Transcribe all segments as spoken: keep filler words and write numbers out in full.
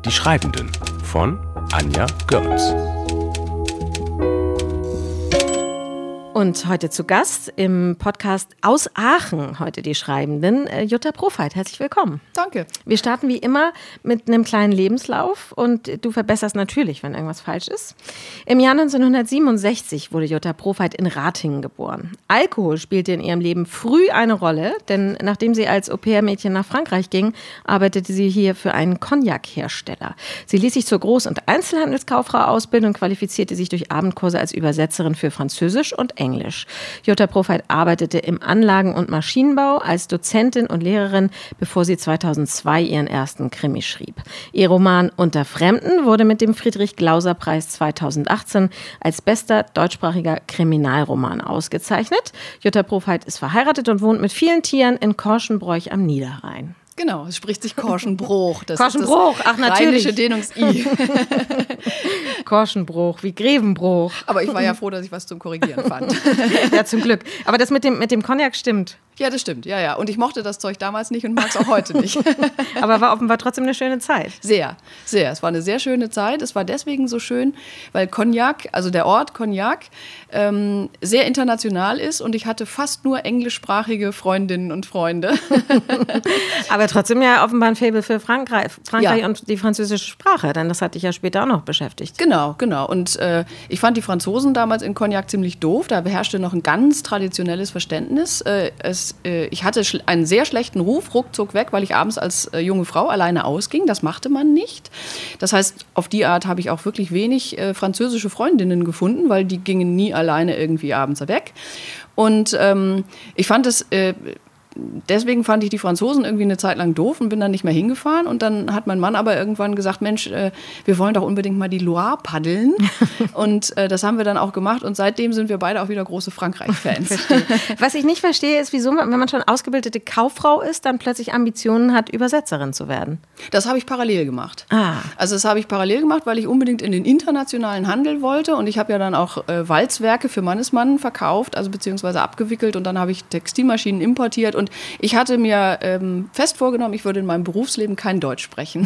Die Schreibenden von Anja Görz. Und heute zu Gast im Podcast aus Aachen, heute die Schreibenden, Jutta Profeit. Herzlich willkommen. Danke. Wir starten wie immer mit einem kleinen Lebenslauf und du verbesserst natürlich, wenn irgendwas falsch ist. Im Jahr neunzehnhundertsiebenundsechzig wurde Jutta Profeit in Ratingen geboren. Alkohol spielte in ihrem Leben früh eine Rolle, denn nachdem sie als Au-pair-Mädchen nach Frankreich ging, arbeitete sie hier für einen Cognac-Hersteller. Sie ließ sich zur Groß- und Einzelhandelskauffrau ausbilden und qualifizierte sich durch Abendkurse als Übersetzerin für Französisch und Englisch. Englisch. Jutta Profeit arbeitete im Anlagen- und Maschinenbau als Dozentin und Lehrerin, bevor sie zweitausendzwei ihren ersten Krimi schrieb. Ihr Roman Unter Fremden wurde mit dem Friedrich-Glauser-Preis zweitausendachtzehn als bester deutschsprachiger Kriminalroman ausgezeichnet. Jutta Profeit ist verheiratet und wohnt mit vielen Tieren in Korschenbroich am Niederrhein. Genau, es spricht sich Korschenbruch. Das Korschenbruch, ist das ach natürlich. rheinische Dehnungs-I. Korschenbruch, wie Grevenbruch. Aber ich war ja froh, dass ich was zum Korrigieren fand. Ja, zum Glück. Aber das mit dem, mit dem Cognac stimmt. Ja, das stimmt, ja, ja. Und ich mochte das Zeug damals nicht und mag es auch heute nicht. Aber war offenbar trotzdem eine schöne Zeit. Sehr, sehr. Es war eine sehr schöne Zeit. Es war deswegen so schön, weil Cognac, also der Ort Cognac, ähm, sehr international ist und ich hatte fast nur englischsprachige Freundinnen und Freunde. Aber trotzdem ja offenbar ein Faible für Frankreich, Frankreich Ja. und die französische Sprache, denn das hat dich ja später auch noch beschäftigt. Genau, genau. Und äh, ich fand die Franzosen damals in Cognac ziemlich doof. Da beherrschte noch ein ganz traditionelles Verständnis. Äh, es, äh, ich hatte schl- einen sehr schlechten Ruf, ruckzuck weg, weil ich abends als äh, junge Frau alleine ausging. Das machte man nicht. Das heißt, auf die Art habe ich auch wirklich wenig äh, französische Freundinnen gefunden, weil die gingen nie alleine irgendwie abends weg. Und ähm, ich fand es... Äh, Deswegen fand ich die Franzosen irgendwie eine Zeit lang doof und bin dann nicht mehr hingefahren. Und dann hat mein Mann aber irgendwann gesagt, Mensch, äh, wir wollen doch unbedingt mal die Loire paddeln. Und äh, das haben wir dann auch gemacht. Und seitdem sind wir beide auch wieder große Frankreich-Fans. Was ich nicht verstehe, ist, wieso man, wenn man schon ausgebildete Kauffrau ist, dann plötzlich Ambitionen hat, Übersetzerin zu werden. Das habe ich parallel gemacht. Ah. Also das habe ich parallel gemacht, weil ich unbedingt in den internationalen Handel wollte. Und ich habe ja dann auch äh, Walzwerke für Mannesmann verkauft, also beziehungsweise abgewickelt. Und dann habe ich Textilmaschinen importiert. Und ich hatte mir ähm, fest vorgenommen, ich würde in meinem Berufsleben kein Deutsch sprechen.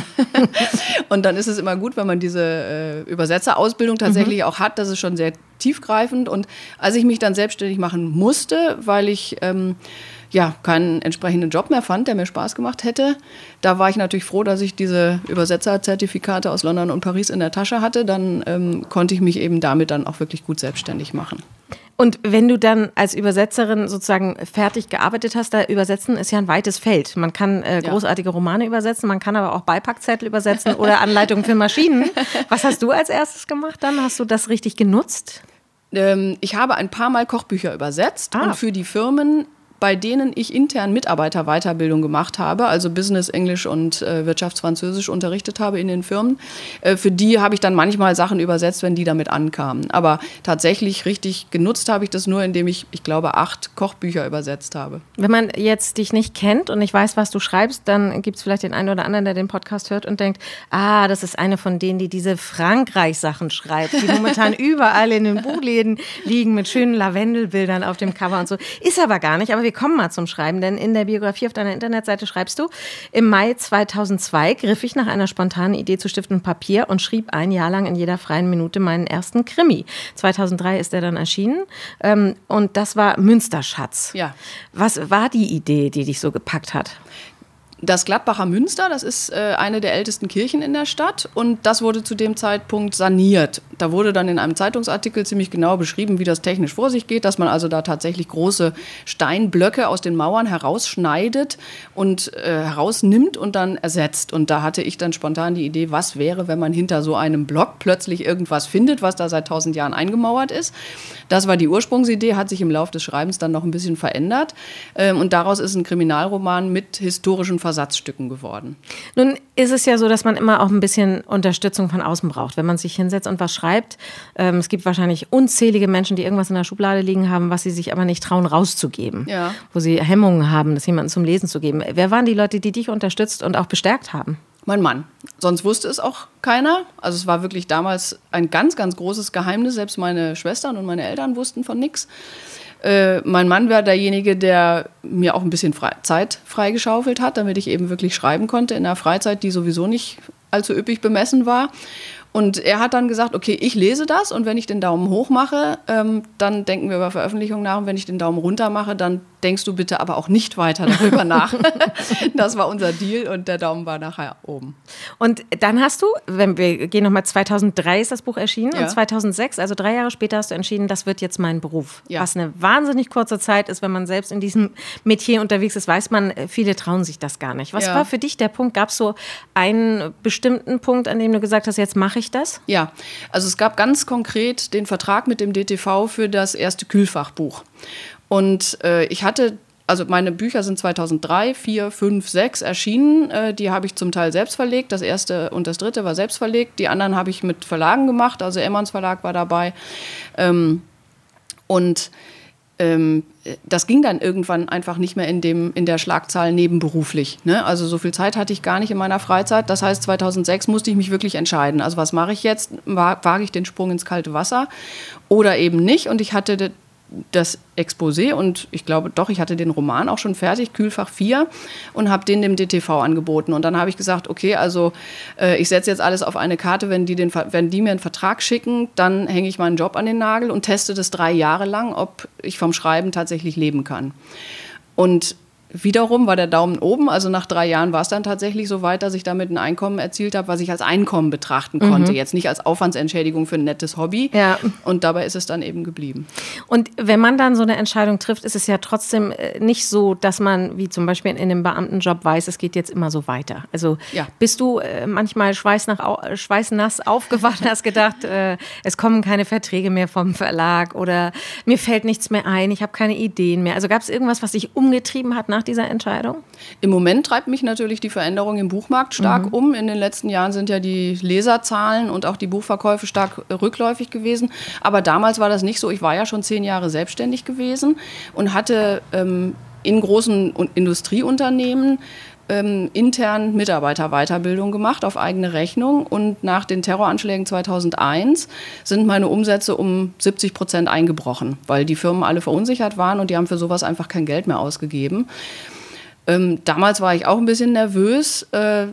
Und dann ist es immer gut, wenn man diese äh, Übersetzerausbildung tatsächlich mhm. auch hat. Das ist schon sehr tiefgreifend. Und als ich mich dann selbstständig machen musste, weil ich ähm, ja, keinen entsprechenden Job mehr fand, der mir Spaß gemacht hätte, da war ich natürlich froh, dass ich diese Übersetzerzertifikate aus London und Paris in der Tasche hatte. Dann ähm, konnte ich mich eben damit dann auch wirklich gut selbstständig machen. Und wenn du dann als Übersetzerin sozusagen fertig gearbeitet hast, da übersetzen ist ja ein weites Feld. Man kann äh, großartige Romane übersetzen, man kann aber auch Beipackzettel übersetzen oder Anleitungen für Maschinen. Was hast du als erstes gemacht dann? Hast du das richtig genutzt? Ähm, ich habe ein paar Mal Kochbücher übersetzt Ah. und für die Firmen, bei denen ich intern Mitarbeiterweiterbildung gemacht habe, also Business Englisch und äh, Wirtschaftsfranzösisch unterrichtet habe in den Firmen, äh, für die habe ich dann manchmal Sachen übersetzt, wenn die damit ankamen. Aber tatsächlich richtig genutzt habe ich das nur, indem ich, ich glaube, acht Kochbücher übersetzt habe. Wenn man jetzt dich nicht kennt und nicht weiß, was du schreibst, dann gibt es vielleicht den einen oder anderen, der den Podcast hört und denkt, ah, das ist eine von denen, die diese Frankreich-Sachen schreibt, die momentan überall in den Buchläden liegen mit schönen Lavendelbildern auf dem Cover und so. Ist aber gar nicht, aber wir kommen mal zum Schreiben, denn in der Biografie auf deiner Internetseite schreibst du, im Mai zweitausendzwei griff ich nach einer spontanen Idee zu Stift und Papier und schrieb ein Jahr lang in jeder freien Minute meinen ersten Krimi. zweitausenddrei ist er dann erschienen ähm, und das war Münsterschatz. Ja. Was war die Idee, die dich so gepackt hat? Das Gladbacher Münster, das ist äh, eine der ältesten Kirchen in der Stadt und das wurde zu dem Zeitpunkt saniert. Da wurde dann in einem Zeitungsartikel ziemlich genau beschrieben, wie das technisch vor sich geht, dass man also da tatsächlich große Steinblöcke aus den Mauern herausschneidet und äh, herausnimmt und dann ersetzt. Und da hatte ich dann spontan die Idee, was wäre, wenn man hinter so einem Block plötzlich irgendwas findet, was da seit tausend Jahren eingemauert ist. Das war die Ursprungsidee, hat sich im Laufe des Schreibens dann noch ein bisschen verändert. Ähm, und daraus ist ein Kriminalroman mit historischen Versatzstücken geworden. Nun ist es ja so, dass man immer auch ein bisschen Unterstützung von außen braucht, wenn man sich hinsetzt und was schreibt. Ähm, es gibt wahrscheinlich unzählige Menschen, die irgendwas in der Schublade liegen haben, was sie sich aber nicht trauen rauszugeben, Ja. wo sie Hemmungen haben, das jemandem zum Lesen zu geben. Wer waren die Leute, die dich unterstützt und auch bestärkt haben? Mein Mann. Sonst wusste es auch keiner. Also es war wirklich damals ein ganz, ganz großes Geheimnis. Selbst meine Schwestern und meine Eltern wussten von nichts. Äh, mein Mann war derjenige, der mir auch ein bisschen Fre- Zeit freigeschaufelt hat, damit ich eben wirklich schreiben konnte in der Freizeit, die sowieso nicht allzu üppig bemessen war. Und er hat dann gesagt, okay, ich lese das und wenn ich den Daumen hoch mache, ähm, dann denken wir über Veröffentlichung nach. Und wenn ich den Daumen runter mache, dann denkst du bitte aber auch nicht weiter darüber nach. Das war unser Deal und der Daumen war nachher oben. Und dann hast du, wenn wir gehen nochmal, zweitausenddrei ist das Buch erschienen Ja. und zweitausendsechs, also drei Jahre später hast du entschieden, das wird jetzt mein Beruf. Ja. Was eine wahnsinnig kurze Zeit ist, wenn man selbst in diesem Metier unterwegs ist, weiß man, viele trauen sich das gar nicht. Was Ja. war für dich der Punkt? Gab es so einen bestimmten Punkt, an dem du gesagt hast, jetzt mache ich das? Ja, also es gab ganz konkret den Vertrag mit dem D T V für das erste Kühlfachbuch. Und äh, ich hatte, also meine Bücher sind zweitausenddrei, vier, fünf, sechs erschienen. Äh, die habe ich zum Teil selbst verlegt. Das erste und das dritte war selbst verlegt. Die anderen habe ich mit Verlagen gemacht. Also Emmons Verlag war dabei. Ähm, und ähm, das ging dann irgendwann einfach nicht mehr in, dem, in der Schlagzahl nebenberuflich. Ne? Also so viel Zeit hatte ich gar nicht in meiner Freizeit. Das heißt, zweitausendsechs musste ich mich wirklich entscheiden. Also was mache ich jetzt? Wage ich den Sprung ins kalte Wasser oder eben nicht? Und ich hatte das Exposé und ich glaube doch, ich hatte den Roman auch schon fertig, Kühlfach vier, und habe den dem D T V angeboten. Und dann habe ich gesagt, okay, also äh, ich setze jetzt alles auf eine Karte, wenn die, den, wenn die mir einen Vertrag schicken, dann hänge ich meinen Job an den Nagel und teste das drei Jahre lang, ob ich vom Schreiben tatsächlich leben kann. Und wiederum war der Daumen oben, also nach drei Jahren war es dann tatsächlich so weit, dass ich damit ein Einkommen erzielt habe, was ich als Einkommen betrachten konnte. Mhm. Jetzt nicht als Aufwandsentschädigung für ein nettes Hobby. Ja. Und dabei ist es dann eben geblieben. Und wenn man dann so eine Entscheidung trifft, ist es ja trotzdem nicht so, dass man, wie zum Beispiel in einem Beamtenjob, weiß, es geht jetzt immer so weiter. Also ja. Bist du äh, manchmal schweißnach, schweißnass aufgewacht und hast gedacht, äh, es kommen keine Verträge mehr vom Verlag oder mir fällt nichts mehr ein, ich habe keine Ideen mehr. Also gab es irgendwas, was dich umgetrieben hat nach dieser Entscheidung? Im Moment treibt mich natürlich die Veränderung im Buchmarkt stark mhm. um. In den letzten Jahren sind ja die Leserzahlen und auch die Buchverkäufe stark rückläufig gewesen. Aber damals war das nicht so. Ich war ja schon zehn Jahre selbstständig gewesen und hatte ähm, in großen Industrieunternehmen ähm, intern Mitarbeiterweiterbildung gemacht auf eigene Rechnung. Und nach den Terroranschlägen zweitausendeins sind meine Umsätze um siebzig Prozent eingebrochen, weil die Firmen alle verunsichert waren und die haben für sowas einfach kein Geld mehr ausgegeben. Ähm, damals war ich auch ein bisschen nervös, äh,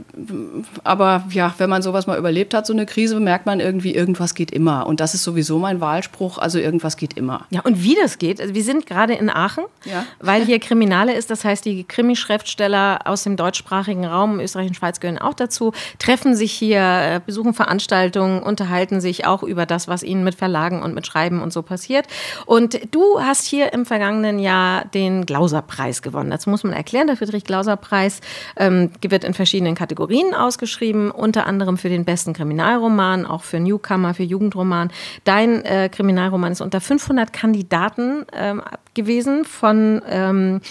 aber ja, wenn man sowas mal überlebt hat, so eine Krise, merkt man irgendwie, irgendwas geht immer. Und das ist sowieso mein Wahlspruch, also irgendwas geht immer. Ja, und wie das geht, also wir sind gerade in Aachen, ja. weil hier Kriminale ist, das heißt, die Krimi-Schriftsteller aus dem deutschsprachigen Raum, Österreich und Schweiz gehören auch dazu, treffen sich hier, besuchen Veranstaltungen, unterhalten sich auch über das, was ihnen mit Verlagen und mit Schreiben und so passiert. Und du hast hier im vergangenen Jahr den Glauser-Preis gewonnen. Das muss man erklären, dafür Friedrich-Glauser-Preis ähm, wird in verschiedenen Kategorien ausgeschrieben, unter anderem für den besten Kriminalroman, auch für Newcomer, für Jugendroman. Dein äh, Kriminalroman ist unter fünfhundert Kandidaten ähm, gewesen, von, ähm,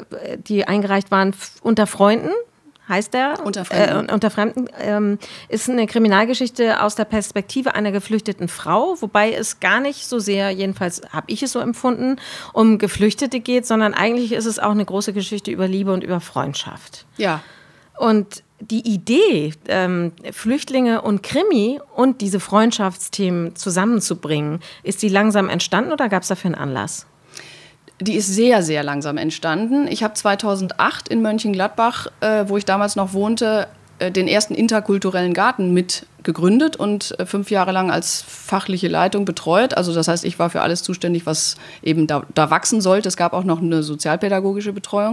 die eingereicht waren f- unter Freunden. Heißt der? Unter Fremden. Äh, unter Fremden ähm, ist eine Kriminalgeschichte aus der Perspektive einer geflüchteten Frau, wobei es gar nicht so sehr, jedenfalls habe ich es so empfunden, um Geflüchtete geht, sondern eigentlich ist es auch eine große Geschichte über Liebe und über Freundschaft. Ja. Und die Idee, ähm, Flüchtlinge und Krimi und diese Freundschaftsthemen zusammenzubringen, ist die langsam entstanden oder gab es dafür einen Anlass? Die ist sehr, sehr langsam entstanden. Ich habe zweitausendacht in Mönchengladbach, äh, wo ich damals noch wohnte, äh, den ersten interkulturellen Garten mit gegründet und äh, fünf Jahre lang als fachliche Leitung betreut. Also das heißt, ich war für alles zuständig, was eben da, da wachsen sollte. Es gab auch noch eine sozialpädagogische Betreuung.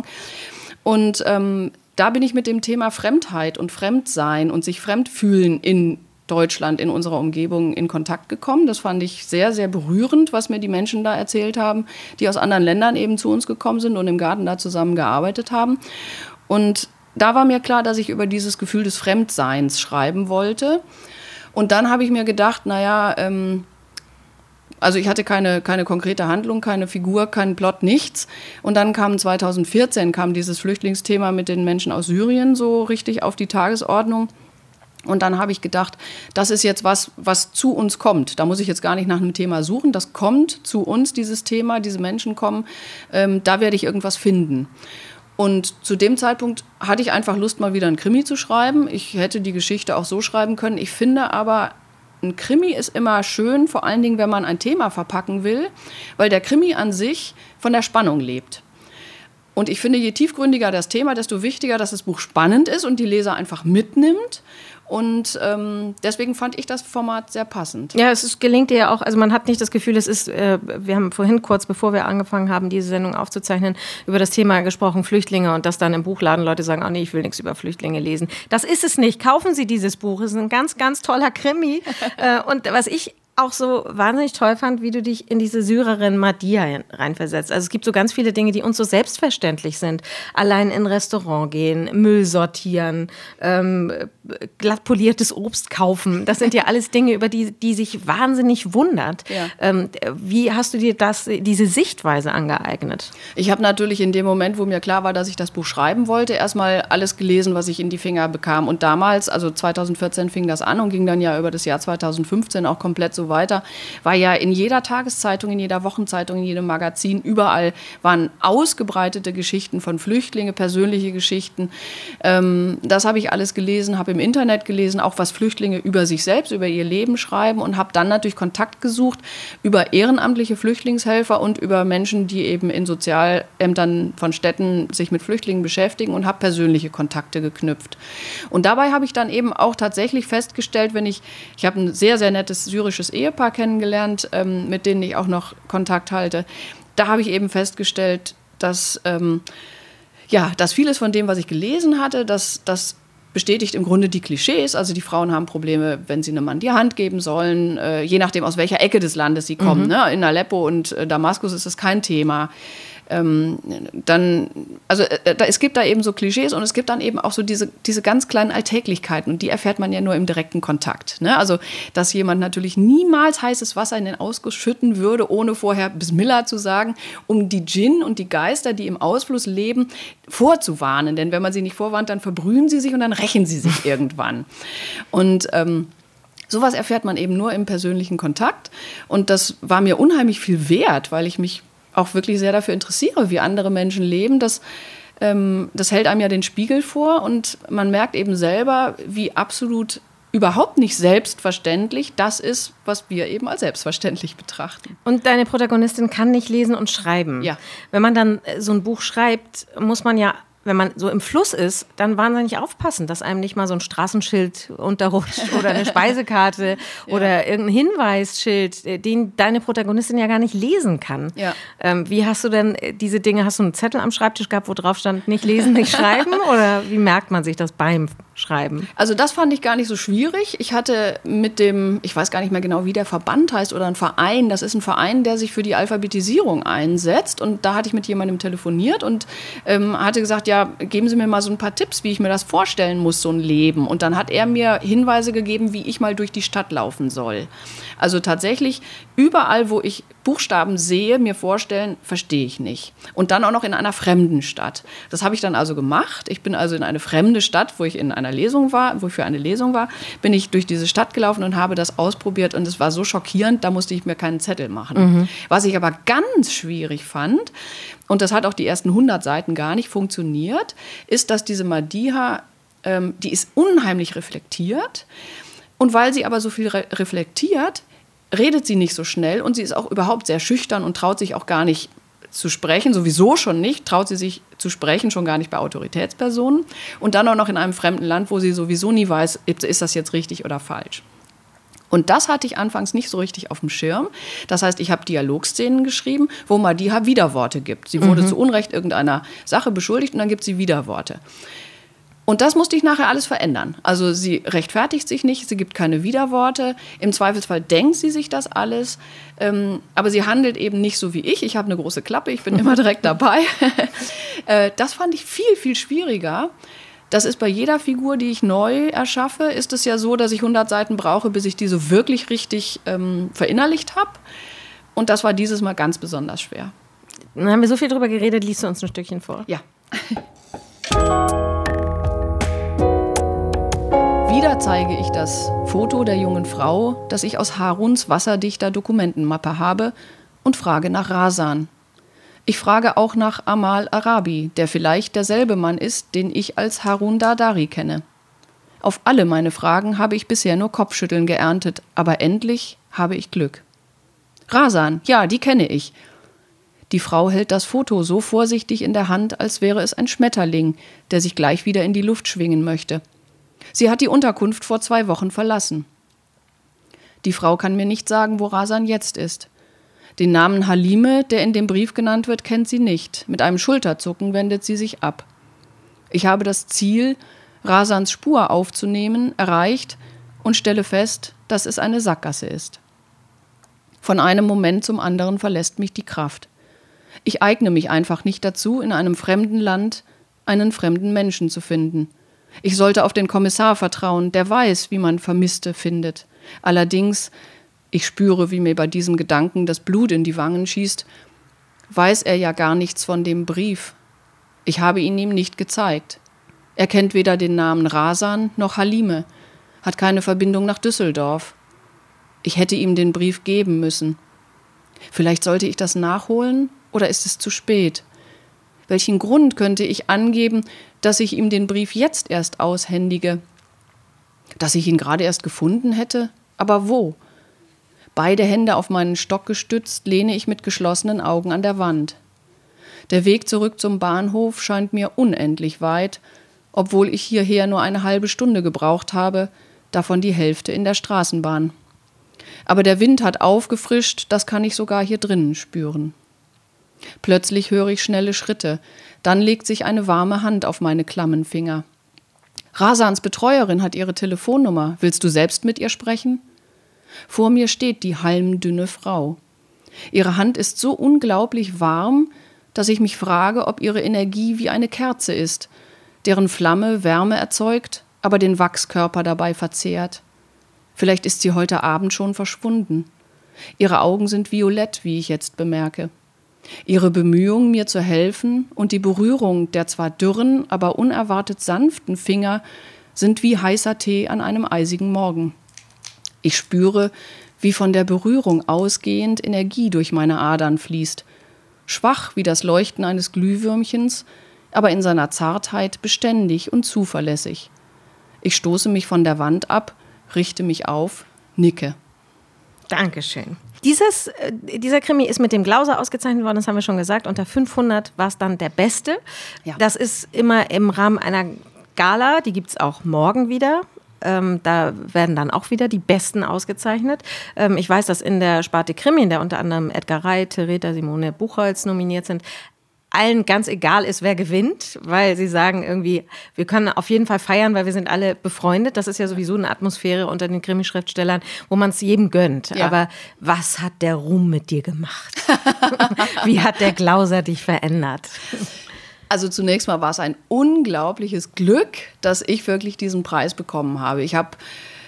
Und ähm, da bin ich mit dem Thema Fremdheit und Fremdsein und sich fremdfühlen in Deutschland, in unserer Umgebung in Kontakt gekommen. Das fand ich sehr, sehr berührend, was mir die Menschen da erzählt haben, die aus anderen Ländern eben zu uns gekommen sind und im Garten da zusammen gearbeitet haben. Und da war mir klar, dass ich über dieses Gefühl des Fremdseins schreiben wollte. Und dann habe ich mir gedacht, naja, ähm, also ich hatte keine, keine konkrete Handlung, keine Figur, keinen Plot, nichts. Und dann kam zweitausendvierzehn, kam dieses Flüchtlingsthema mit den Menschen aus Syrien so richtig auf die Tagesordnung. Und dann habe ich gedacht, das ist jetzt was, was zu uns kommt. Da muss ich jetzt gar nicht nach einem Thema suchen. Das kommt zu uns, dieses Thema, diese Menschen kommen. Ähm, da werde ich irgendwas finden. Und zu dem Zeitpunkt hatte ich einfach Lust, mal wieder einen Krimi zu schreiben. Ich hätte die Geschichte auch so schreiben können. Ich finde aber, ein Krimi ist immer schön, vor allen Dingen, wenn man ein Thema verpacken will, weil der Krimi an sich von der Spannung lebt. Und ich finde, je tiefgründiger das Thema, desto wichtiger, dass das Buch spannend ist und die Leser einfach mitnimmt. Und ähm, deswegen fand ich das Format sehr passend. Ja, es ist, gelingt dir ja auch, also man hat nicht das Gefühl, es ist, äh, wir haben vorhin kurz, bevor wir angefangen haben, diese Sendung aufzuzeichnen, über das Thema gesprochen, Flüchtlinge, und dass dann im Buchladen Leute sagen, oh nee, ich will nichts über Flüchtlinge lesen. Das ist es nicht. Kaufen Sie dieses Buch. Es ist ein ganz, ganz toller Krimi. äh, und was ich auch so wahnsinnig toll fand, wie du dich in diese Syrerin Madiha reinversetzt. Also es gibt so ganz viele Dinge, die uns so selbstverständlich sind. Allein in ein Restaurant gehen, Müll sortieren, ähm, glatt poliertes Obst kaufen. Das sind ja alles Dinge, über die, die sich wahnsinnig wundert. Ja. Ähm, wie hast du dir das, diese Sichtweise angeeignet? Ich habe natürlich in dem Moment, wo mir klar war, dass ich das Buch schreiben wollte, erstmal alles gelesen, was ich in die Finger bekam. Und damals, also zweitausendvierzehn fing das an und ging dann ja über das Jahr zweitausendfünfzehn auch komplett so weiter, war ja in jeder Tageszeitung, in jeder Wochenzeitung, in jedem Magazin, überall waren ausgebreitete Geschichten von Flüchtlingen, persönliche Geschichten. Ähm, das habe ich alles gelesen, habe im Internet gelesen, auch was Flüchtlinge über sich selbst, über ihr Leben schreiben, und habe dann natürlich Kontakt gesucht über ehrenamtliche Flüchtlingshelfer und über Menschen, die eben in Sozialämtern von Städten sich mit Flüchtlingen beschäftigen, und habe persönliche Kontakte geknüpft. Und dabei habe ich dann eben auch tatsächlich festgestellt, wenn ich, ich habe ein sehr, sehr nettes syrisches Ehepaar kennengelernt, ähm, mit denen ich auch noch Kontakt halte. Da habe ich eben festgestellt, dass, ähm, ja, dass vieles von dem, was ich gelesen hatte, dass das bestätigt im Grunde die Klischees. Also die Frauen haben Probleme, wenn sie einem Mann die Hand geben sollen, äh, je nachdem, aus welcher Ecke des Landes sie kommen. Mhm. Ne? In Aleppo und äh, Damaskus ist das kein Thema. Ähm, dann, also äh, da, es gibt da eben so Klischees, und es gibt dann eben auch so diese, diese ganz kleinen Alltäglichkeiten, und die erfährt man ja nur im direkten Kontakt. Ne? Also, dass jemand natürlich niemals heißes Wasser in den Ausguss schütten würde, ohne vorher Bismillah zu sagen, um die Djinn und die Geister, die im Ausfluss leben, vorzuwarnen. Denn wenn man sie nicht vorwarnt, dann verbrühen sie sich und dann rächen sie sich irgendwann. Und ähm, sowas erfährt man eben nur im persönlichen Kontakt, und das war mir unheimlich viel wert, weil ich mich auch wirklich sehr dafür interessiere, wie andere Menschen leben. Das, ähm, das hält einem ja den Spiegel vor, und man merkt eben selber, wie absolut überhaupt nicht selbstverständlich das ist, was wir eben als selbstverständlich betrachten. Und deine Protagonistin kann nicht lesen und schreiben. Ja. Wenn man dann so ein Buch schreibt, muss man ja, wenn man so im Fluss ist, dann wahnsinnig aufpassen, dass einem nicht mal so ein Straßenschild unterrutscht oder eine Speisekarte ja. oder irgendein Hinweisschild, den deine Protagonistin ja gar nicht lesen kann. Ja. Ähm, wie hast du denn diese Dinge, hast du einen Zettel am Schreibtisch gehabt, wo drauf stand, nicht lesen, nicht schreiben? Oder wie merkt man sich das beim Schreiben? Also das fand ich gar nicht so schwierig. Ich hatte mit dem, ich weiß gar nicht mehr genau, wie der Verband heißt oder ein Verein, das ist ein Verein, der sich für die Alphabetisierung einsetzt, und da hatte ich mit jemandem telefoniert und ähm, hatte gesagt, ja, geben Sie mir mal so ein paar Tipps, wie ich mir das vorstellen muss, so ein Leben. Und dann hat er mir Hinweise gegeben, wie ich mal durch die Stadt laufen soll. Also tatsächlich überall, wo ich Buchstaben sehe, mir vorstellen, verstehe ich nicht. Und dann auch noch in einer fremden Stadt. Das habe ich dann also gemacht. Ich bin also in eine fremde Stadt, wo ich in einer Lesung war, wo ich für eine Lesung war, bin ich durch diese Stadt gelaufen und habe das ausprobiert, und es war so schockierend, da musste ich mir keinen Zettel machen. Mhm. Was ich aber ganz schwierig fand, und das hat auch die ersten hundert Seiten gar nicht funktioniert, ist, dass diese Madiha, ähm, die ist unheimlich reflektiert, und weil sie aber so viel re- reflektiert, redet sie nicht so schnell, und sie ist auch überhaupt sehr schüchtern und traut sich auch gar nicht zu sprechen, sowieso schon nicht, traut sie sich zu sprechen, schon gar nicht bei Autoritätspersonen, und dann auch noch in einem fremden Land, wo sie sowieso nie weiß, ist das jetzt richtig oder falsch. Und das hatte ich anfangs nicht so richtig auf dem Schirm. Das heißt, ich habe Dialogszenen geschrieben, wo Madiha Widerworte gibt. Sie wurde mhm. zu Unrecht irgendeiner Sache beschuldigt, und dann gibt sie Widerworte. Und das musste ich nachher alles verändern. Also sie rechtfertigt sich nicht, sie gibt keine Widerworte. Im Zweifelsfall denkt sie sich das alles. Ähm, aber sie handelt eben nicht so wie ich. Ich habe eine große Klappe, ich bin immer direkt dabei. äh, das fand ich viel, viel schwieriger. Das ist bei jeder Figur, die ich neu erschaffe, ist es ja so, dass ich hundert Seiten brauche, bis ich diese wirklich richtig ähm, verinnerlicht habe. Und das war dieses Mal ganz besonders schwer. Dann haben wir so viel drüber geredet, liest du uns ein Stückchen vor? Ja. Wieder zeige ich das Foto der jungen Frau, das ich aus Haruns wasserdichter Dokumentenmappe habe, und frage nach Razan. Ich frage auch nach Amal Arabi, der vielleicht derselbe Mann ist, den ich als Harun Dardari kenne. Auf alle meine Fragen habe ich bisher nur Kopfschütteln geerntet, aber endlich habe ich Glück. Razan, ja, die kenne ich. Die Frau hält das Foto so vorsichtig in der Hand, als wäre es ein Schmetterling, der sich gleich wieder in die Luft schwingen möchte. Sie hat die Unterkunft vor zwei Wochen verlassen. Die Frau kann mir nicht sagen, wo Razan jetzt ist. Den Namen Halime, der in dem Brief genannt wird, kennt sie nicht. Mit einem Schulterzucken wendet sie sich ab. Ich habe das Ziel, Razans Spur aufzunehmen, erreicht und stelle fest, dass es eine Sackgasse ist. Von einem Moment zum anderen verlässt mich die Kraft. Ich eigne mich einfach nicht dazu, in einem fremden Land einen fremden Menschen zu finden. Ich sollte auf den Kommissar vertrauen, der weiß, wie man Vermisste findet. Allerdings, ich spüre, wie mir bei diesem Gedanken das Blut in die Wangen schießt, weiß er ja gar nichts von dem Brief. Ich habe ihn ihm nicht gezeigt. Er kennt weder den Namen Razan noch Halime, hat keine Verbindung nach Düsseldorf. Ich hätte ihm den Brief geben müssen. Vielleicht sollte ich das nachholen oder ist es zu spät? Welchen Grund könnte ich angeben, dass ich ihm den Brief jetzt erst aushändige? Dass ich ihn gerade erst gefunden hätte? Aber wo? Beide Hände auf meinen Stock gestützt, lehne ich mit geschlossenen Augen an der Wand. Der Weg zurück zum Bahnhof scheint mir unendlich weit, obwohl ich hierher nur eine halbe Stunde gebraucht habe, davon die Hälfte in der Straßenbahn. Aber der Wind hat aufgefrischt, das kann ich sogar hier drinnen spüren. Plötzlich höre ich schnelle Schritte, dann legt sich eine warme Hand auf meine klammen Finger. Razans Betreuerin hat ihre Telefonnummer, willst du selbst mit ihr sprechen? Vor mir steht die halmdünne Frau. Ihre Hand ist so unglaublich warm, dass ich mich frage, ob ihre Energie wie eine Kerze ist, deren Flamme Wärme erzeugt, aber den Wachskörper dabei verzehrt. Vielleicht ist sie heute Abend schon verschwunden. Ihre Augen sind violett, wie ich jetzt bemerke. Ihre Bemühung, mir zu helfen und die Berührung der zwar dürren, aber unerwartet sanften Finger sind wie heißer Tee an einem eisigen Morgen. Ich spüre, wie von der Berührung ausgehend Energie durch meine Adern fließt. Schwach wie das Leuchten eines Glühwürmchens, aber in seiner Zartheit beständig und zuverlässig. Ich stoße mich von der Wand ab, richte mich auf, nicke. Dankeschön. Dieses, äh, dieser Krimi ist mit dem Glauser ausgezeichnet worden, das haben wir schon gesagt. Unter fünfhundert war es dann der beste. Ja. Das ist immer im Rahmen einer Gala, die gibt es auch morgen wieder. Ähm, da werden dann auch wieder die Besten ausgezeichnet. Ähm, ich weiß, dass in der Sparte Krimi, in der unter anderem Edgar Reit, Theresa Simone Buchholz nominiert sind, allen ganz egal ist, wer gewinnt, weil sie sagen irgendwie, wir können auf jeden Fall feiern, weil wir sind alle befreundet. Das ist ja sowieso eine Atmosphäre unter den Krimischriftstellern, wo man es jedem gönnt. Ja. Aber was hat der Ruhm mit dir gemacht? Wie hat der Glauser dich verändert? Also zunächst mal war es ein unglaubliches Glück, dass ich wirklich diesen Preis bekommen habe. Ich habe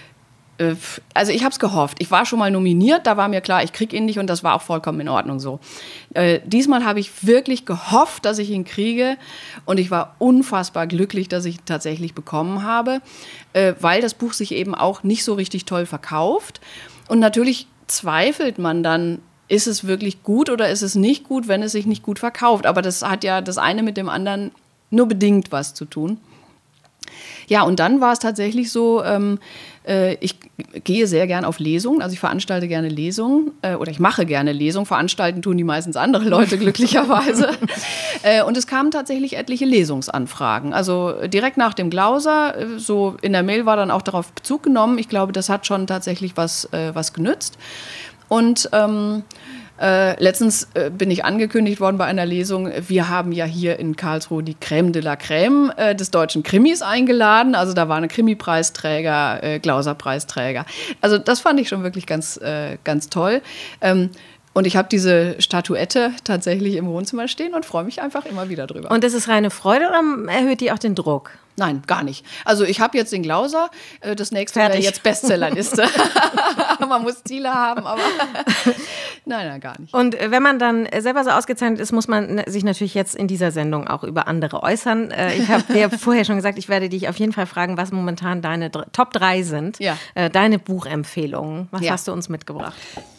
Also ich habe es gehofft. Ich war schon mal nominiert, da war mir klar, ich kriege ihn nicht und das war auch vollkommen in Ordnung so. Äh, diesmal habe ich wirklich gehofft, dass ich ihn kriege und ich war unfassbar glücklich, dass ich ihn tatsächlich bekommen habe, äh, weil das Buch sich eben auch nicht so richtig toll verkauft. Und natürlich zweifelt man dann, ist es wirklich gut oder ist es nicht gut, wenn es sich nicht gut verkauft. Aber das hat ja das eine mit dem anderen nur bedingt was zu tun. Ja, und dann war es tatsächlich so, ähm, äh, ich gehe sehr gern auf Lesungen, also ich veranstalte gerne Lesungen äh, oder ich mache gerne Lesungen, veranstalten tun die meistens andere Leute glücklicherweise. äh, und es kamen tatsächlich etliche Lesungsanfragen, also direkt nach dem Glauser, äh, so in der Mail war dann auch darauf Bezug genommen, ich glaube, das hat schon tatsächlich was, äh, was genützt. Und ähm, Äh, letztens äh, bin ich angekündigt worden bei einer Lesung, wir haben ja hier in Karlsruhe die Crème de la Crème äh, des deutschen Krimis eingeladen. Also da waren Krimi-Preisträger, äh, Glauser-Preisträger. Also das fand ich schon wirklich ganz, äh, ganz toll. Ähm, und ich habe diese Statuette tatsächlich im Wohnzimmer stehen und freue mich einfach immer wieder drüber. Und ist es reine Freude oder erhöht die auch den Druck? Nein, gar nicht. Also ich habe jetzt den Glauser, das nächste wäre jetzt Bestsellerliste. Man muss Ziele haben, aber nein, nein, gar nicht. Und wenn man dann selber so ausgezeichnet ist, muss man sich natürlich jetzt in dieser Sendung auch über andere äußern. Ich habe dir vorher schon gesagt, ich werde dich auf jeden Fall fragen, was momentan deine Top drei sind. Ja. Deine Buchempfehlungen. Was ja. hast du uns mitgebracht?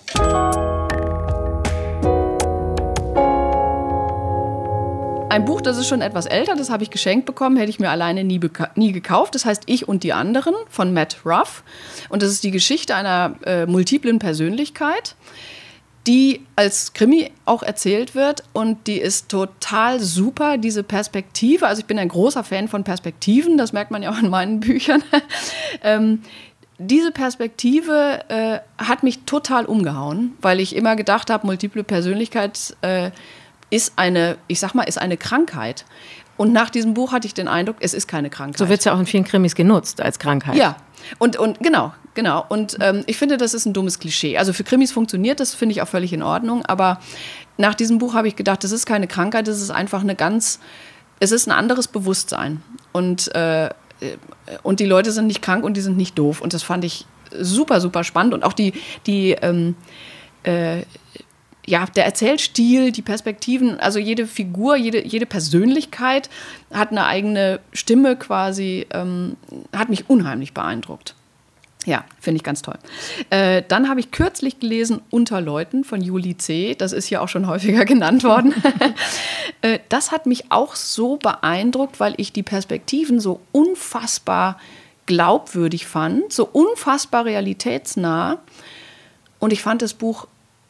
Ein Buch, das ist schon etwas älter, das habe ich geschenkt bekommen, hätte ich mir alleine nie, nie gekauft. Das heißt Ich und die anderen von Matt Ruff. Und das ist die Geschichte einer äh, multiplen Persönlichkeit. die als Krimi auch erzählt wird und die ist total super, diese Perspektive. Also ich bin ein großer Fan von Perspektiven, das merkt man ja auch in meinen Büchern. ähm, diese Perspektive äh, hat mich total umgehauen, weil ich immer gedacht habe, multiple Persönlichkeit äh, ist eine, ich sag mal, ist eine Krankheit. Und nach diesem Buch hatte ich den Eindruck, es ist keine Krankheit. So wird es ja auch in vielen Krimis genutzt als Krankheit. Ja, und, und genau, genau. Und ähm, ich finde, das ist ein dummes Klischee. Also für Krimis funktioniert das, finde ich auch völlig in Ordnung. Aber nach diesem Buch habe ich gedacht, das ist keine Krankheit, das ist einfach eine ganz, es ist ein anderes Bewusstsein. Und, äh, und die Leute sind nicht krank und die sind nicht doof. Und das fand ich super, super spannend. Und auch die, die ähm, äh, ja, der Erzählstil, die Perspektiven, also jede Figur, jede, jede Persönlichkeit hat eine eigene Stimme quasi, ähm, hat mich unheimlich beeindruckt. Ja, finde ich ganz toll. Äh, dann habe ich kürzlich gelesen Unter Leuten von Julie C. Das ist ja auch schon häufiger genannt worden. äh, das hat mich auch so beeindruckt, weil ich die Perspektiven so unfassbar glaubwürdig fand, so unfassbar realitätsnah. Und ich fand das Buch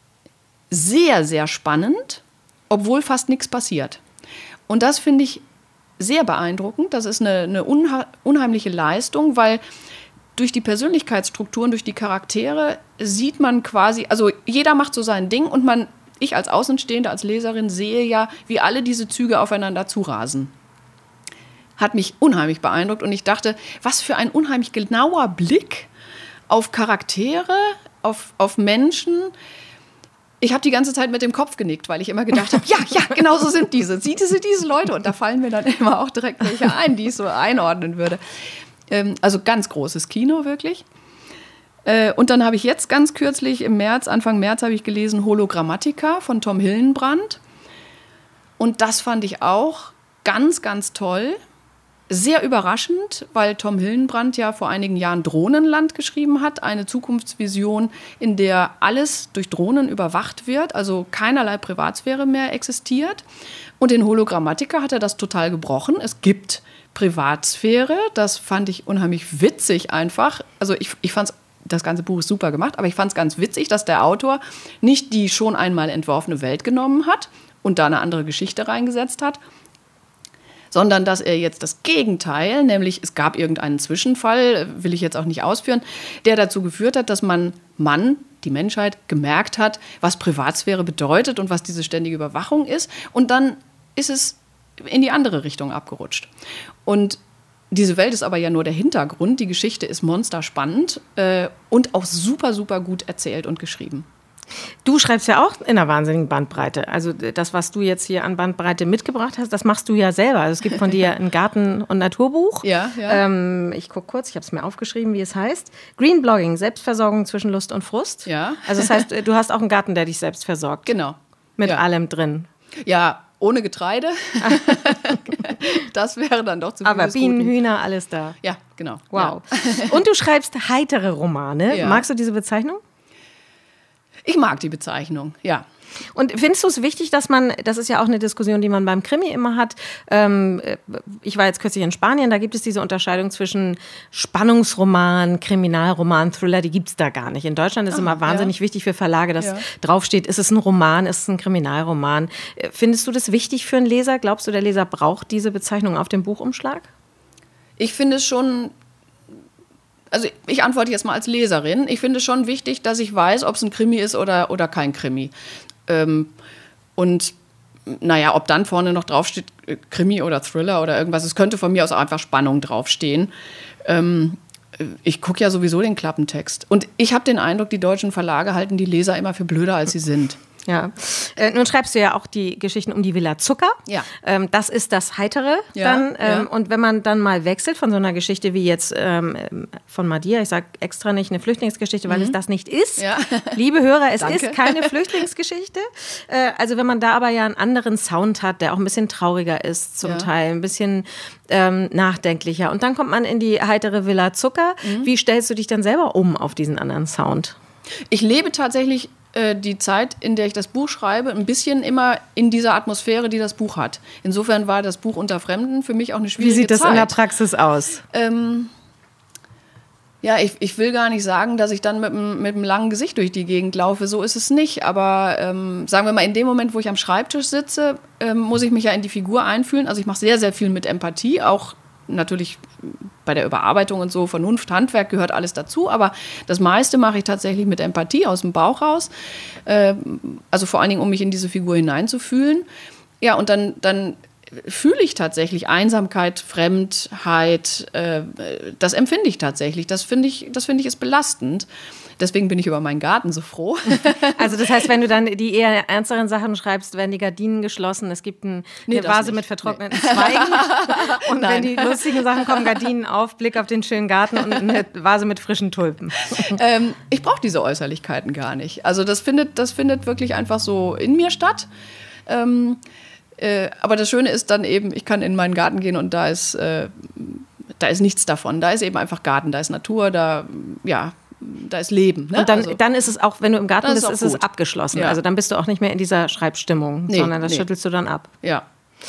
sehr, sehr spannend, obwohl fast nichts passiert. Und das finde ich sehr beeindruckend. Das ist eine, eine unha- unheimliche Leistung, weil durch die Persönlichkeitsstrukturen, durch die Charaktere sieht man quasi, also jeder macht so sein Ding und man, ich als Außenstehende, als Leserin sehe ja, wie alle diese Züge aufeinander zurasen. Hat mich unheimlich beeindruckt und ich dachte, was für ein unheimlich genauer Blick auf Charaktere, auf, auf Menschen. Ich habe die ganze Zeit mit dem Kopf genickt, weil ich immer gedacht habe, ja, ja, genau so sind diese. Siehst du diese Leute? Und da fallen mir dann immer auch direkt welche ein, die ich so einordnen würde. Ähm, also ganz großes Kino, wirklich. Äh, und dann habe ich jetzt ganz kürzlich im März, Anfang März habe ich gelesen Hologrammatica von Tom Hillenbrand. Und das fand ich auch ganz, ganz toll. Sehr überraschend, weil Tom Hillenbrand ja vor einigen Jahren Drohnenland geschrieben hat, eine Zukunftsvision, in der alles durch Drohnen überwacht wird, also keinerlei Privatsphäre mehr existiert. Und in Hologrammatica hat er das total gebrochen. Es gibt Privatsphäre, das fand ich unheimlich witzig einfach. Also ich, ich fand das ganze Buch ist super gemacht, aber ich fand es ganz witzig, dass der Autor nicht die schon einmal entworfene Welt genommen hat und da eine andere Geschichte reingesetzt hat, sondern dass er jetzt das Gegenteil, nämlich es gab irgendeinen Zwischenfall, will ich jetzt auch nicht ausführen, der dazu geführt hat, dass man, Mann, die Menschheit, gemerkt hat, was Privatsphäre bedeutet und was diese ständige Überwachung ist. Und dann ist es in die andere Richtung abgerutscht. Und diese Welt ist aber ja nur der Hintergrund. Die Geschichte ist monsterspannend äh, und auch super, super gut erzählt und geschrieben. Du schreibst ja auch in einer wahnsinnigen Bandbreite. Also das, was du jetzt hier an Bandbreite mitgebracht hast, das machst du ja selber. Also es gibt von dir ein Garten- und Naturbuch. Ja, ja. Ähm, ich gucke kurz, ich habe es mir aufgeschrieben, wie es heißt. Green Blogging, Selbstversorgung zwischen Lust und Frust. Ja. Also das heißt, du hast auch einen Garten, der dich selbst versorgt. Genau. Mit ja. allem drin. Ja, ohne Getreide. Das wäre dann doch zu viel. Aber Bienen, Guten. Hühner, alles da. Ja, genau. Wow. Ja. Und du schreibst heitere Romane. Ja. Magst du diese Bezeichnung? Ich mag die Bezeichnung, ja. Und findest du es wichtig, dass man, das ist ja auch eine Diskussion, die man beim Krimi immer hat, ähm, ich war jetzt kürzlich in Spanien, da gibt es diese Unterscheidung zwischen Spannungsroman, Kriminalroman, Thriller, die gibt es da gar nicht. In Deutschland ist es immer wahnsinnig ja. wichtig für Verlage, dass ja. draufsteht, ist es ein Roman, ist es ein Kriminalroman. Findest du das wichtig für einen Leser? Glaubst du, der Leser braucht diese Bezeichnung auf dem Buchumschlag? Ich finde es schon... Also ich antworte jetzt mal als Leserin. Ich finde es schon wichtig, dass ich weiß, ob es ein Krimi ist oder, oder kein Krimi. Ähm, und naja, ob dann vorne noch draufsteht, Krimi oder Thriller oder irgendwas. Es könnte von mir aus auch einfach Spannung draufstehen. Ähm, ich gucke ja sowieso den Klappentext. Und ich habe den Eindruck, die deutschen Verlage halten die Leser immer für blöder, als sie sind. Ja, äh, nun schreibst du ja auch die Geschichten um die Villa Zucker. Ja. Ähm, das ist das Heitere ja, dann. Ähm, ja. Und wenn man dann mal wechselt von so einer Geschichte wie jetzt ähm, von Madia, ich sage extra nicht eine Flüchtlingsgeschichte, weil mhm. es das nicht ist. Ja. Liebe Hörer, es Danke. ist keine Flüchtlingsgeschichte. Äh, also wenn man da aber ja einen anderen Sound hat, der auch ein bisschen trauriger ist zum ja. Teil, ein bisschen ähm, nachdenklicher. Und dann kommt man in die heitere Villa Zucker. Mhm. Wie stellst du dich dann selber um auf diesen anderen Sound? Ich lebe tatsächlich die Zeit, in der ich das Buch schreibe, ein bisschen immer in dieser Atmosphäre, die das Buch hat. Insofern war das Buch Unter Fremden für mich auch eine schwierige Zeit. Wie sieht das Zeit. in der Praxis aus? Ähm, Ja, ich, ich will gar nicht sagen, dass ich dann mit einem mit einem langen Gesicht durch die Gegend laufe. So ist es nicht. Aber ähm, sagen wir mal, in dem Moment, wo ich am Schreibtisch sitze, ähm, muss ich mich ja in die Figur einfühlen. Also ich mache sehr, sehr viel mit Empathie. Auch natürlich bei der Überarbeitung und so, Vernunft, Handwerk gehört alles dazu. Aber das meiste mache ich tatsächlich mit Empathie aus dem Bauch raus. Ähm, also vor allen Dingen, um mich in diese Figur hineinzufühlen. Ja, und dann... dann fühle ich tatsächlich Einsamkeit, Fremdheit, äh, das empfinde ich tatsächlich. Das finde ich, das finde ich ist belastend. Deswegen bin ich über meinen Garten so froh. Also das heißt, wenn du dann die eher ernsteren Sachen schreibst, werden die Gardinen geschlossen, es gibt ein, Nee, eine das Vase nicht. mit vertrockneten Zweigen und Nein. wenn die lustigen Sachen kommen, Gardinen auf, Blick auf den schönen Garten und eine Vase mit frischen Tulpen. ähm, ich brauche diese Äußerlichkeiten gar nicht. Also das findet, das findet wirklich einfach so in mir statt. Ähm, Äh, aber das Schöne ist dann eben, ich kann in meinen Garten gehen und da ist, äh, da ist nichts davon. Da ist eben einfach Garten, da ist Natur, da, ja, da ist Leben. Ne? Und dann, also, dann ist es auch, wenn du im Garten das bist, ist ist, auch es gut. abgeschlossen. Ja. Also dann bist du auch nicht mehr in dieser Schreibstimmung, Nee, sondern das nee. schüttelst du dann ab. ja.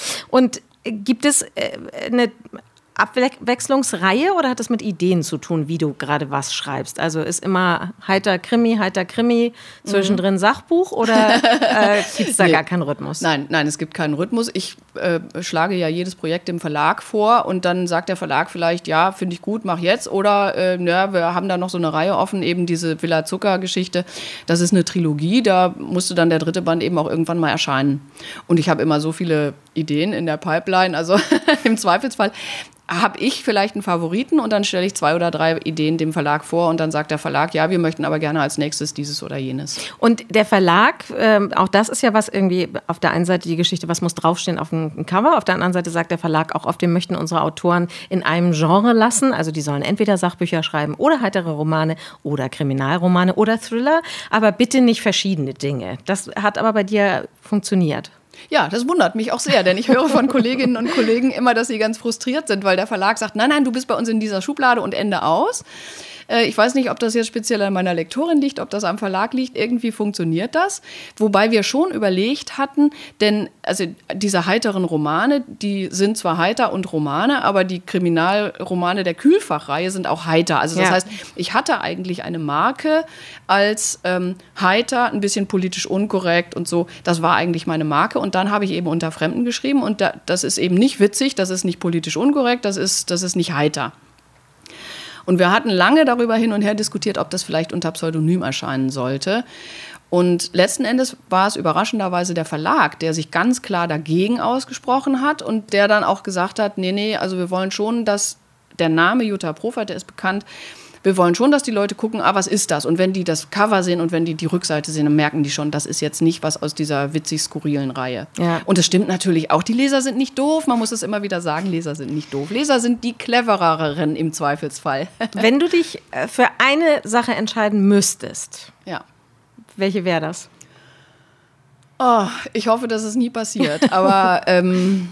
Und äh, gibt es äh, eine Abwechslungsreihe oder hat das mit Ideen zu tun, wie du gerade was schreibst? Also ist immer heiter Krimi, heiter Krimi, zwischendrin Sachbuch oder äh, gibt es da Nee. gar keinen Rhythmus? Nein, nein, es gibt keinen Rhythmus. Ich äh, schlage ja jedes Projekt dem Verlag vor und dann sagt der Verlag vielleicht, ja, finde ich gut, mach jetzt. Oder, äh, ja, wir haben da noch so eine Reihe offen, eben diese Villa Zucker-Geschichte. Das ist eine Trilogie, da musste dann der dritte Band eben auch irgendwann mal erscheinen. Und ich habe immer so viele Ideen in der Pipeline, also im Zweifelsfall habe ich vielleicht einen Favoriten und dann stelle ich zwei oder drei Ideen dem Verlag vor und dann sagt der Verlag, ja, wir möchten aber gerne als nächstes dieses oder jenes. Und der Verlag, ähm, auch das ist ja was irgendwie, auf der einen Seite die Geschichte, was muss draufstehen auf dem Cover, auf der anderen Seite sagt der Verlag auch oft, wir möchten unsere Autoren in einem Genre lassen, also die sollen entweder Sachbücher schreiben oder heitere Romane oder Kriminalromane oder Thriller, aber bitte nicht verschiedene Dinge. Das hat aber bei dir funktioniert. Ja, das wundert mich auch sehr, denn ich höre von Kolleginnen und Kollegen immer, dass sie ganz frustriert sind, weil der Verlag sagt, nein, nein, du bist bei uns in dieser Schublade und Ende aus. Äh, ich weiß nicht, ob das jetzt speziell an meiner Lektorin liegt, ob das am Verlag liegt. Irgendwie funktioniert das. Wobei wir schon überlegt hatten, denn also diese heiteren Romane, die sind zwar heiter und Romane, aber die Kriminalromane der Kühlfachreihe sind auch heiter. Also das Ja. heißt, ich hatte eigentlich eine Marke als ähm, heiter, ein bisschen politisch unkorrekt und so. Das war eigentlich meine Marke. Und dann habe ich eben unter Fremden geschrieben. Und da, das ist eben nicht witzig, das ist nicht politisch unkorrekt, das ist, das ist nicht heiter. Und wir hatten lange darüber hin und her diskutiert, ob das vielleicht unter Pseudonym erscheinen sollte. Und letzten Endes war es überraschenderweise der Verlag, der sich ganz klar dagegen ausgesprochen hat und der dann auch gesagt hat, nee, nee, also wir wollen schon, dass der Name Jutta Profeit, der ist bekannt, wir wollen schon, dass die Leute gucken, ah, was ist das? Und wenn die das Cover sehen und wenn die die Rückseite sehen, dann merken die schon, das ist jetzt nicht was aus dieser witzig-skurrilen Reihe. Ja. Und es stimmt natürlich auch, die Leser sind nicht doof, man muss es immer wieder sagen, Leser sind nicht doof. Leser sind die clevereren im Zweifelsfall. Wenn du dich äh, für eine Sache entscheiden müsstest, Ja. welche wäre das? Oh, ich hoffe, dass es nie passiert, aber ähm,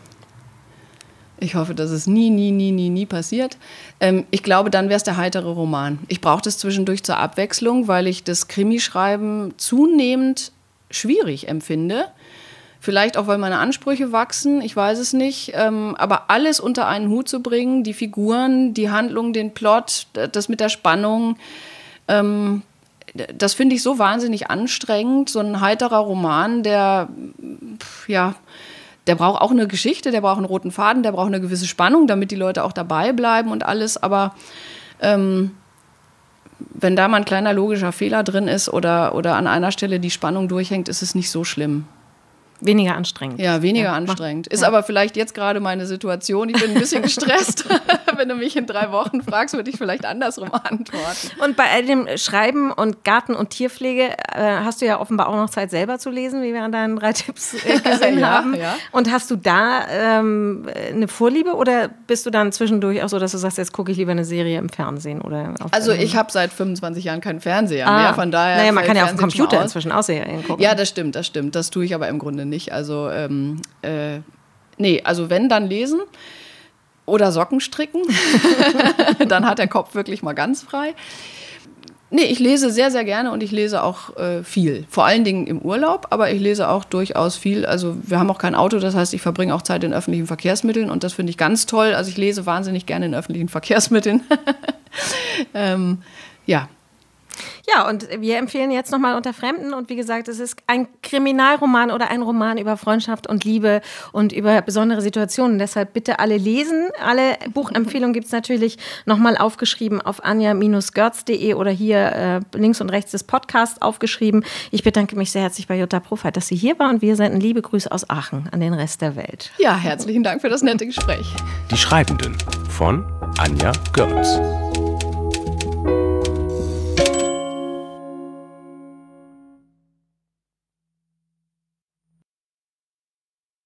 ich hoffe, dass es nie, nie, nie, nie, nie passiert. Ähm, ich glaube, dann wäre es der heitere Roman. Ich brauche das zwischendurch zur Abwechslung, weil ich das Krimischreiben zunehmend schwierig empfinde. Vielleicht auch, weil meine Ansprüche wachsen, ich weiß es nicht. Ähm, aber alles unter einen Hut zu bringen, die Figuren, die Handlung, den Plot, das mit der Spannung, ähm, das finde ich so wahnsinnig anstrengend. So ein heiterer Roman, der, ja, der braucht auch eine Geschichte, der braucht einen roten Faden, der braucht eine gewisse Spannung, damit die Leute auch dabei bleiben und alles. Aber ähm, wenn da mal ein kleiner logischer Fehler drin ist oder, oder an einer Stelle die Spannung durchhängt, ist es nicht so schlimm. Weniger anstrengend. Ja, weniger Ja, anstrengend. mach- Ist ja. aber vielleicht jetzt gerade meine Situation. Ich bin ein bisschen gestresst. Wenn du mich in drei Wochen fragst, würde ich vielleicht andersrum antworten. Und bei all dem Schreiben und Garten- und Tierpflege äh, hast du ja offenbar auch noch Zeit, selber zu lesen, wie wir an deinen drei Tipps äh, gesehen Ja, haben. ja. Und hast du da ähm, eine Vorliebe oder bist du dann zwischendurch auch so, dass du sagst, jetzt gucke ich lieber eine Serie im Fernsehen? Oder auf Also einem- ich habe seit fünfundzwanzig Jahren keinen Fernseher Ah, mehr, von daher... Naja, man fällt kann ja auf dem Fernsehen schon Computer aus. inzwischen auch Serien gucken. Ja, das stimmt, das stimmt. Das tue ich aber im Grunde nicht. Also, ähm, äh, nee, also wenn, dann lesen oder Socken stricken. Dann hat der Kopf wirklich mal ganz frei. Nee, ich lese sehr, sehr gerne und ich lese auch äh, viel. Vor allen Dingen im Urlaub, aber ich lese auch durchaus viel. Also wir haben auch kein Auto, das heißt, ich verbringe auch Zeit in öffentlichen Verkehrsmitteln und das finde ich ganz toll. Also ich lese wahnsinnig gerne in öffentlichen Verkehrsmitteln. ähm, ja. Ja, und wir empfehlen jetzt nochmal Unter Fremden. Und wie gesagt, es ist ein Kriminalroman oder ein Roman über Freundschaft und Liebe und über besondere Situationen. Deshalb bitte alle lesen. Alle Buchempfehlungen gibt es natürlich nochmal aufgeschrieben auf anja Bindestrich görz punkt de oder hier äh, links und rechts des Podcasts aufgeschrieben. Ich bedanke mich sehr herzlich bei Jutta Profeit, dass sie hier war. Und wir senden liebe Grüße aus Aachen an den Rest der Welt. Ja, herzlichen Dank für das nette Gespräch. Die Schreibenden von Anja Görz.